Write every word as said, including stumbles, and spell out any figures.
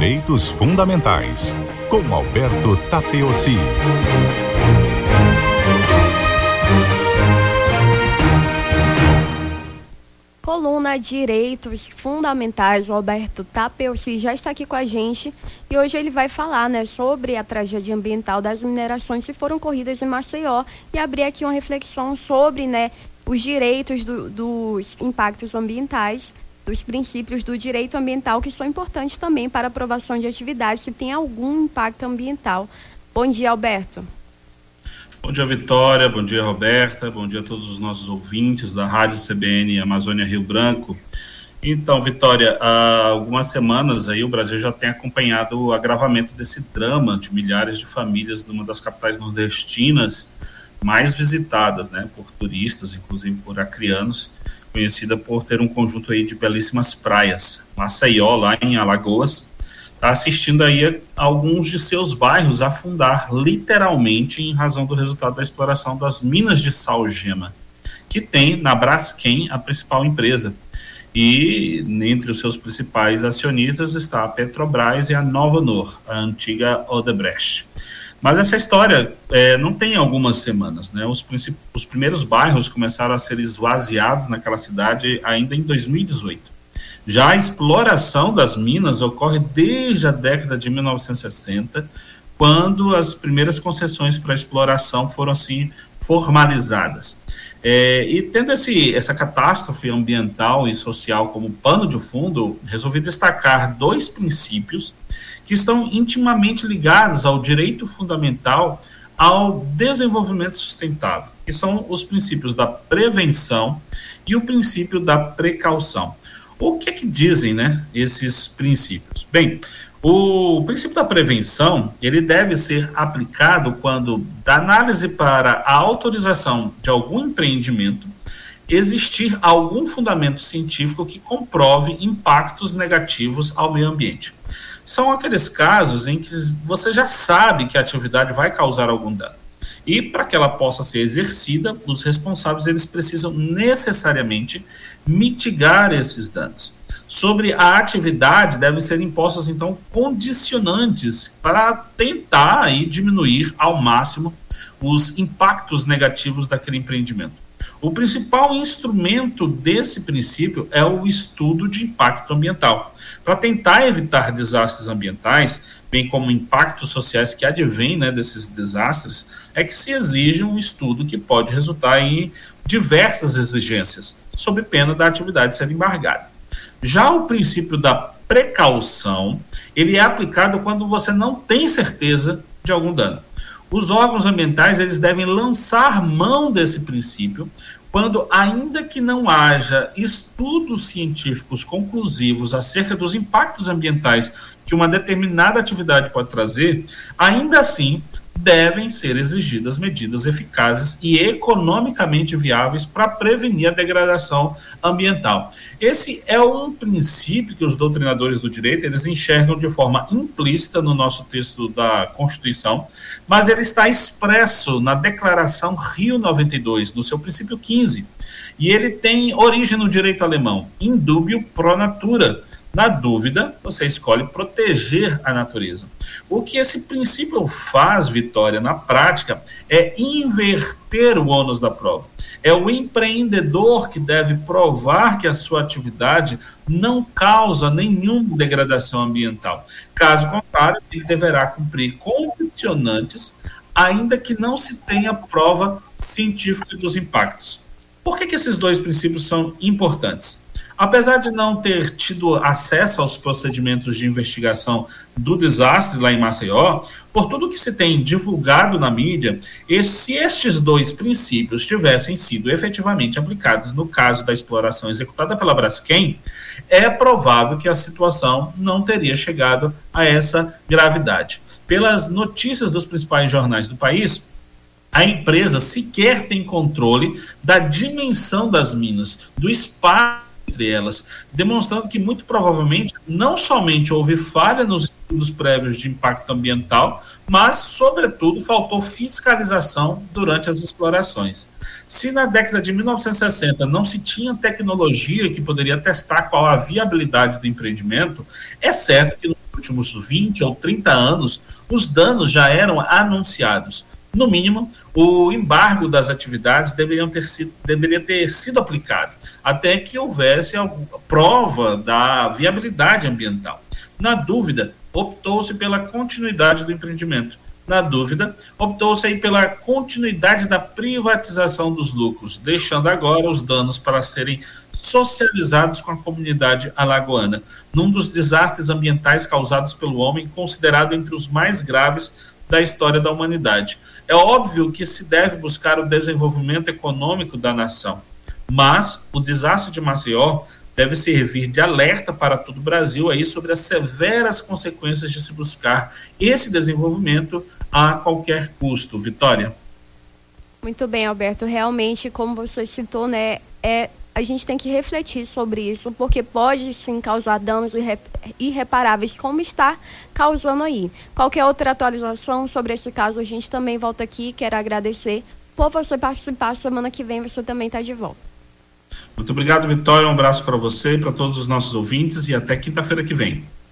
Direitos Fundamentais, com Alberto Tapeossi. Coluna Direitos Fundamentais, o Alberto Tapeossi já está aqui com a gente e hoje ele vai falar, né, sobre a tragédia ambiental das minerações que foram ocorridas em Maceió e abrir aqui uma reflexão sobre, né, os direitos do, dos impactos ambientais, dos princípios do direito ambiental que são importantes também para a aprovação de atividades que têm algum impacto ambiental. Bom dia, Alberto. Bom dia, Vitória, bom dia, Roberta, bom dia a todos os nossos ouvintes da Rádio C B N Amazônia Rio Branco. Então, Vitória, há algumas semanas aí o Brasil já tem acompanhado o agravamento desse drama de milhares de famílias numa das capitais nordestinas mais visitadas, né, por turistas, inclusive por acreanos, conhecida por ter um conjunto aí de belíssimas praias. Maceió, lá em Alagoas, está assistindo aí a alguns de seus bairros afundar literalmente em razão do resultado da exploração das minas de sal-gema, que tem na Braskem a principal empresa. E entre os seus principais acionistas está a Petrobras e a Novonor, a antiga Odebrecht. Mas essa história é, não tem algumas semanas, né? Os, princip... os primeiros bairros começaram a ser esvaziados naquela cidade ainda em dois mil e dezoito. Já a exploração das minas ocorre desde a década de mil novecentos e sessenta, quando as primeiras concessões para exploração foram assim formalizadas. É, e tendo esse, essa catástrofe ambiental e social como pano de fundo, resolvi destacar dois princípios que estão intimamente ligados ao direito fundamental ao desenvolvimento sustentável, que são os princípios da prevenção e o princípio da precaução. O que é que dizem, né, esses princípios? Bem, o princípio da prevenção, ele deve ser aplicado quando, da análise para a autorização de algum empreendimento, existir algum fundamento científico que comprove impactos negativos ao meio ambiente. São aqueles casos em que você já sabe que a atividade vai causar algum dano. E para que ela possa ser exercida, os responsáveis eles precisam necessariamente mitigar esses danos. Sobre a atividade, devem ser impostas, então, condicionantes para tentar aí, diminuir ao máximo os impactos negativos daquele empreendimento. O principal instrumento desse princípio é o estudo de impacto ambiental. Para tentar evitar desastres ambientais, bem como impactos sociais que advêm, né, desses desastres, é que se exige um estudo que pode resultar em diversas exigências, sob pena da atividade ser embargada. Já o princípio da precaução, ele é aplicado quando você não tem certeza de algum dano. Os órgãos ambientais eles devem lançar mão desse princípio quando, ainda que não haja estudos científicos conclusivos acerca dos impactos ambientais que uma determinada atividade pode trazer, ainda assim devem ser exigidas medidas eficazes e economicamente viáveis para prevenir a degradação ambiental. Esse é um princípio que os doutrinadores do direito eles enxergam de forma implícita no nosso texto da Constituição, mas ele está expresso na Declaração Rio noventa e dois, no seu princípio quinze, e ele tem origem no direito alemão, in dubio pro natura. Na dúvida, você escolhe proteger a natureza. O que esse princípio faz, Vitória, na prática, é inverter o ônus da prova. É o empreendedor que deve provar que a sua atividade não causa nenhuma degradação ambiental. Caso contrário, ele deverá cumprir condicionantes, ainda que não se tenha prova científica dos impactos. Por que que esses dois princípios são importantes? Apesar de não ter tido acesso aos procedimentos de investigação do desastre lá em Maceió, por tudo que se tem divulgado na mídia, e se estes dois princípios tivessem sido efetivamente aplicados no caso da exploração executada pela Braskem, é provável que a situação não teria chegado a essa gravidade. Pelas notícias dos principais jornais do país, a empresa sequer tem controle da dimensão das minas, do espaço entre elas, demonstrando que muito provavelmente não somente houve falha nos estudos prévios de impacto ambiental, mas, sobretudo, faltou fiscalização durante as explorações. Se na década de mil novecentos e sessenta não se tinha tecnologia que poderia testar qual a viabilidade do empreendimento, é certo que no últimos vinte ou trinta anos, os danos já eram anunciados. No mínimo, o embargo das atividades deveriam ter sido, deveria ter sido aplicado, até que houvesse alguma prova da viabilidade ambiental. Na dúvida, optou-se pela continuidade do empreendimento. Na dúvida, optou-se aí pela continuidade da privatização dos lucros, deixando agora os danos para serem socializados com a comunidade alagoana, num dos desastres ambientais causados pelo homem, considerado entre os mais graves da história da humanidade. É óbvio que se deve buscar o desenvolvimento econômico da nação, mas o desastre de Maceió deve servir de alerta para todo o Brasil aí sobre as severas consequências de se buscar esse desenvolvimento a qualquer custo. Vitória? Muito bem, Alberto. Realmente, como você citou, né, é, a gente tem que refletir sobre isso, porque pode sim causar danos irre irreparáveis, como está causando aí. Qualquer outra atualização sobre esse caso, a gente também volta aqui. Quero agradecer por você participar. Semana que vem você também está de volta. Muito obrigado, Vitória. Um abraço para você e para todos os nossos ouvintes e até quinta-feira que vem.